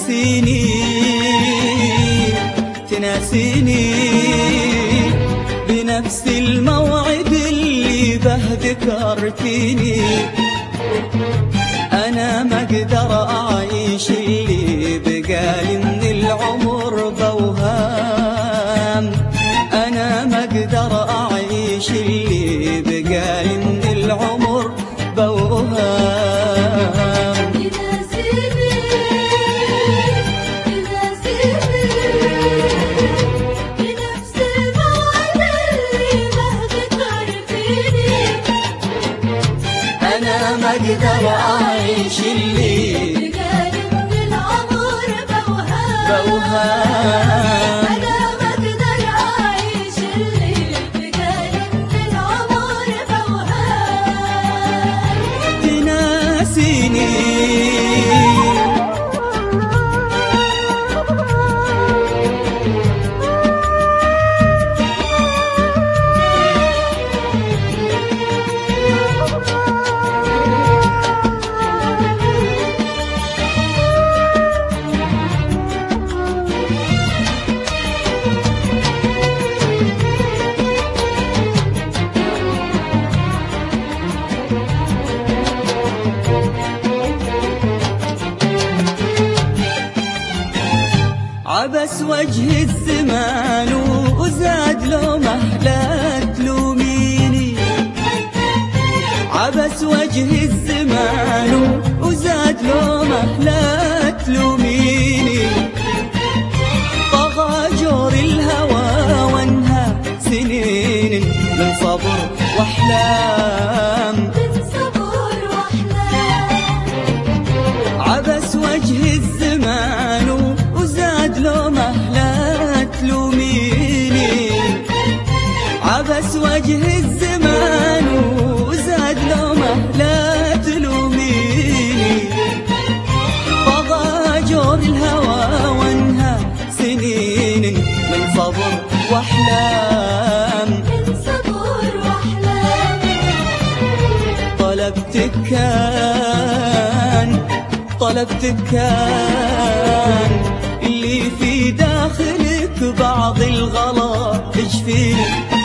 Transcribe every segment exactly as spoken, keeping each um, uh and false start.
تناسيني تناسيني بنفس الموعد اللي به ذكرتيني. أنا ما أقدر أعيش اللي بقالي من العمر بوهام. أنا ما أقدر أعيش اللي بقالي من العمر بوهام. أنا ما أقدر أعيش اللي بقالي من العمر بوهام. بوهام. أنا ما أقدر أعيش اللي بقالي من العمر بوهام. تناسيني عبس وجه الزمان وزاد لو مهلا تلوميني. عبس وجه الزمان وزاد لو مهلا تلوميني. طغى جور الهوى وانهى سنين من صبر واحلام. من صبر واحلام. عبس وجه الزمان لو مهلا تلوميني. عبس وجه الزمان وزاد لو مهلا تلوميني. طغى جور الهوى وانهى سنين من صبر واحلام. من صبر واحلام. طلبتك كان طلبتك كان اللي في داخلك بعض الغلا تشفيني.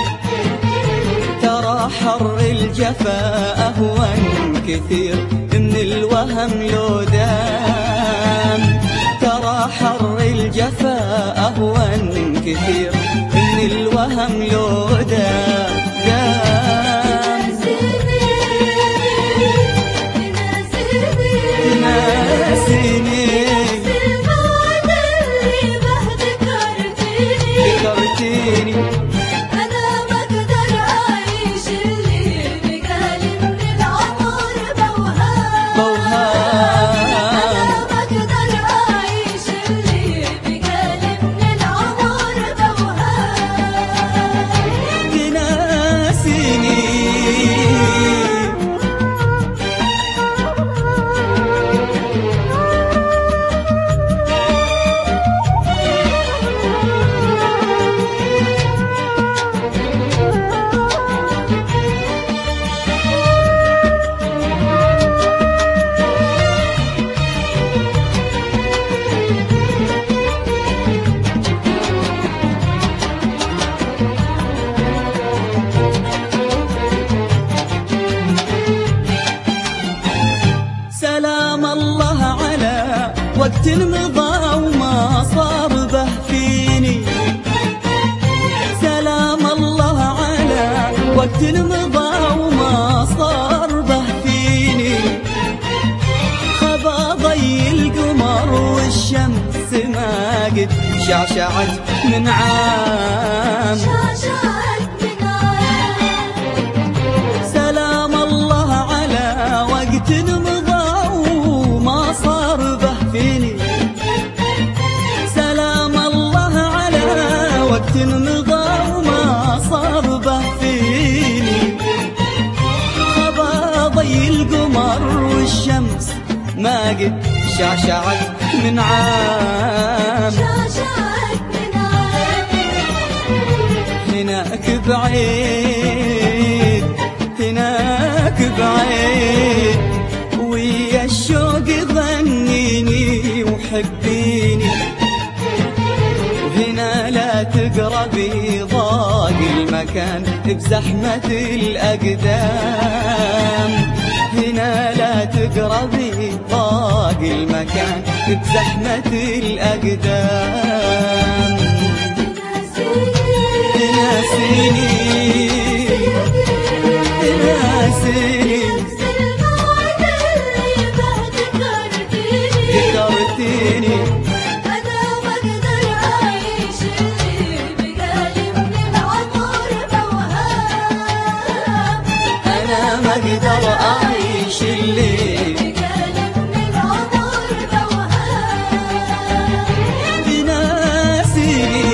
ترى حر الجفا أهون كثير من الوهم لو دام. ترى حر الجفا أهون كثير من الوهم لو دام. دام. تناسيني أنا ما أقدر أعيش اللي بقالي من العمر بوهام. بوهام. أنا ما أقدر أعيش اللي بقالي من العمر بوهام. تناسيني سلام الله على وقت مضى وما صار به فيني. سلام الله على وقت مضى وما صار به فيني. خبا ضي القمر والشمس ما قد شعشعت من عام. شعشعت من عام. سلام الله على وقت مضى وما صار به فيني. سلام الله على وقت مضى وما صار به فيني. خبا ضي القمر والشمس ما قد شعشعت من عام. شعشعت من عام. هناك بعيد هناك بعيد ويا الشوق ظنيني وحبي بزحمة الأقدام. هنا لا تقربي ضاق المكان بزحمة الأقدام. تناسيني تناسيني ذكرتيني أنا ما أقدر أعيش اللي بقالي من العمر بوهام. أنا ما أقدر أعيش اللي بقالي من العمر بوهام. تناسيني.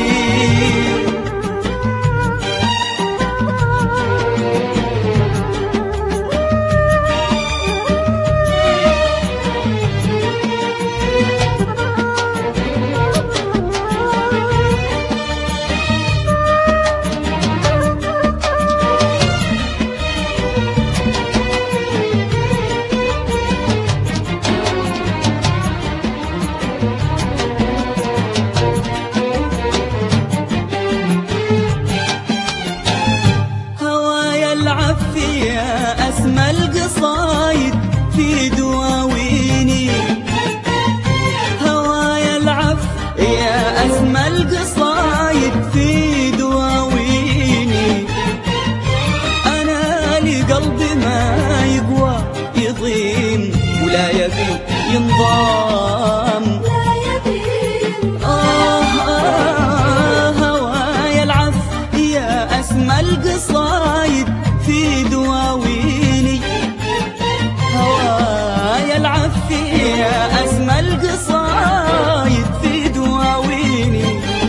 يا أسمى القصايد في دواويني، هوايا العف يا أسمى القصايد في دواويني. أنا لقلبي ما يقوى يضيم ولا يبي ينضام. آه آه هوايا العف يا أسمى القصايد في دواويني، هوايا العفي يا أسمى القصايد في دواويني.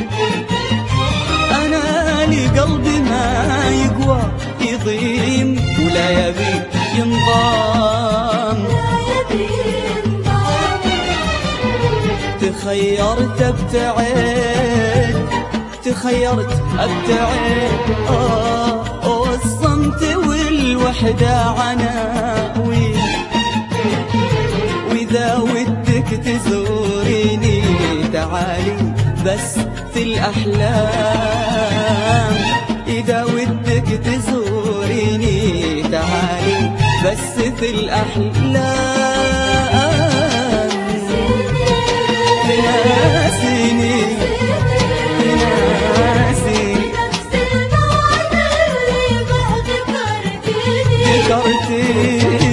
أنا لقلبي ما يقوى يضيم ولا يبي ينضام. تخيرت ابتعد تخيرت ابتعد آه الصمت والوحدة عناوين. وإذا ودك تزوريني تعالي بس في الأحلام. إذا ودك تزوريني تعالي بس في الأحلام. تناسيني تناسيني ذكرتيني